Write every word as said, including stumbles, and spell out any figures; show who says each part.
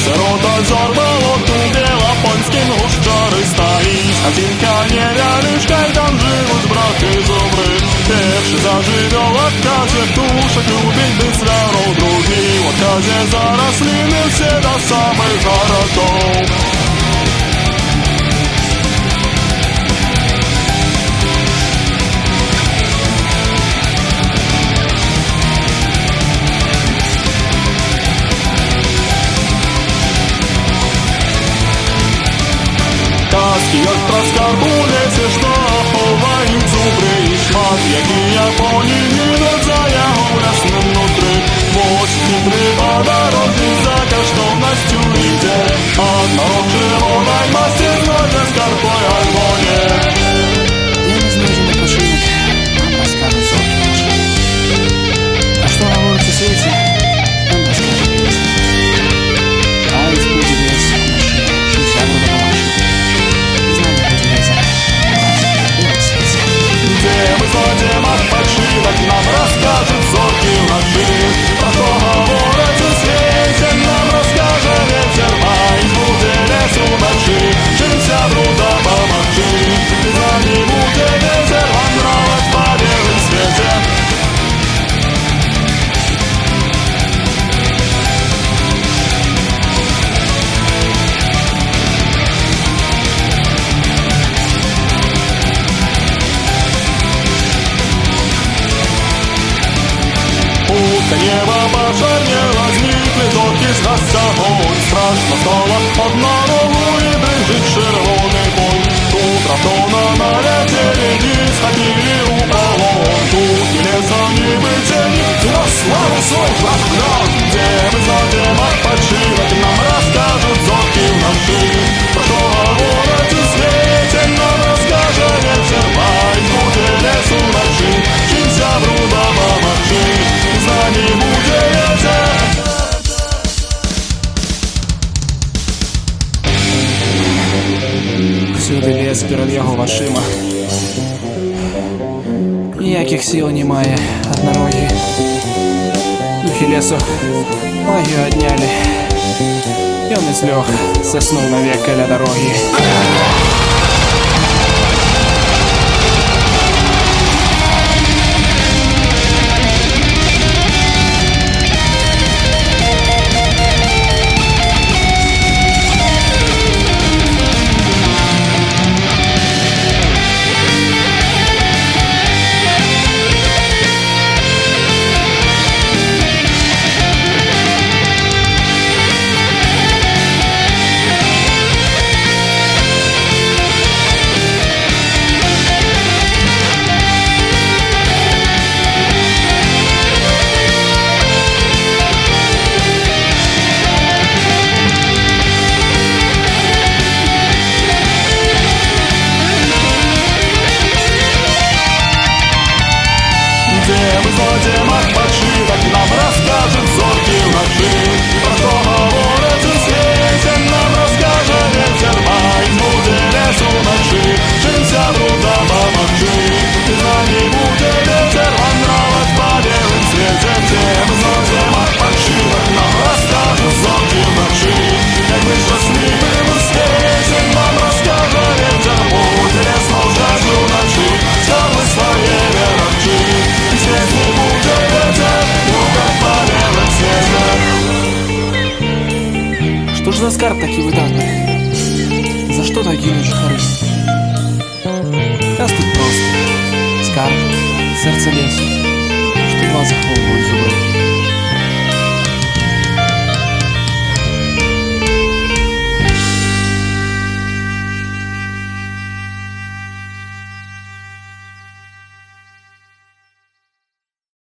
Speaker 1: Серед озер болот у Белопольским гущары стоит хатинка невеличка, и там живут браты зубры. Перший заживел в отказе птушек, любить бы звяров другие. В отказе зарослины все до самых городов. Як про скарбу лесе, що ховають зубри і шмат, які Японії гинуть за його рясним внутри. Ось хитрий подорожний за коштовністю йде, а народ червоної масті знайде скарб той альбоні.
Speaker 2: Я не знаю, на пошивок, нам розкажуть зорки наші. А що говорить у світі, нам розкажуть весь. А із буде весь у наші, що вся буде помашить.
Speaker 1: Где мы злодеем отпочивать, нам расскажут зорки в ночи. Про что говорят у свете, нам расскажет ветер. А из буде лесу ночи, чимся бруда помолчи. За ним буде ветер вандровать по белым свете. Небо пожарнее возникли, зорки сгасся огонь. Страшно стало под дорогу и брызжет червоный конь. Тут ратона налетели, не сходили у полон. Тут ни леса, ни бытия, за славу свой флагман. Где мы злодеем отпочивать, нам расскажут зорки в ночи. Про что говорят у свете, нам расскажет ветер. А из буде лесу ночи, чимся бруда помолчи. За ним буде ветер.
Speaker 2: Всюди лес перед його очима. Ніяких сил немає однорогі. Духи лесу магію одняли. І он излег, заснув навек каля дороги.
Speaker 1: Где мы злодеем отпочивать, нам расскажут зорки в ночи. Про что говорят у свете, нам расскажет ветер. А из буде лесу ночи, чимся бруда помолчи. За ним буде ветер вандровать по белым свете. Где мы злодеем отпочивать, нам расскажут зорки в ночи. Как мы счастливы в свете, нам расскажет ветер. Буде лес молчать в ночи, скалы свои верочи. Здесь не будет ветер, лукать по белым свете.
Speaker 2: Что ж за скарб такий выдатный? За что так гинуть жихари? Раз тут просто. Скарб, серце лесу, что два заховывают зубы.